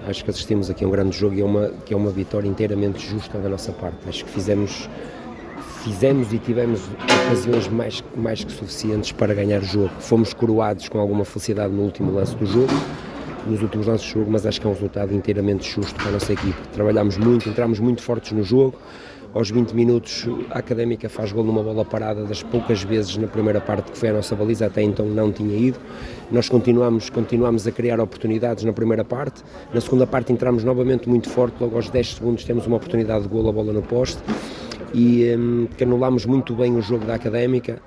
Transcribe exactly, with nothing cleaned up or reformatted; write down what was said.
acho que assistimos aqui a um grande jogo e é uma, que é uma vitória inteiramente justa da nossa parte. Acho que fizemos, fizemos e tivemos ocasiões mais, mais que suficientes para ganhar o jogo. Fomos coroados com alguma felicidade no último lance do jogo, nos últimos lances do jogo, mas acho que é um resultado inteiramente justo para a nossa equipe. Trabalhámos muito, entramos muito fortes no jogo. Aos vinte minutos a Académica faz gol numa bola parada, das poucas vezes na primeira parte que foi a nossa baliza, até então não tinha ido. Nós continuamos, continuamos a criar oportunidades na primeira parte, na segunda parte entramos novamente muito forte, logo aos dez segundos temos uma oportunidade de gol, a bola no poste, e um, que anulámos muito bem o jogo da Académica.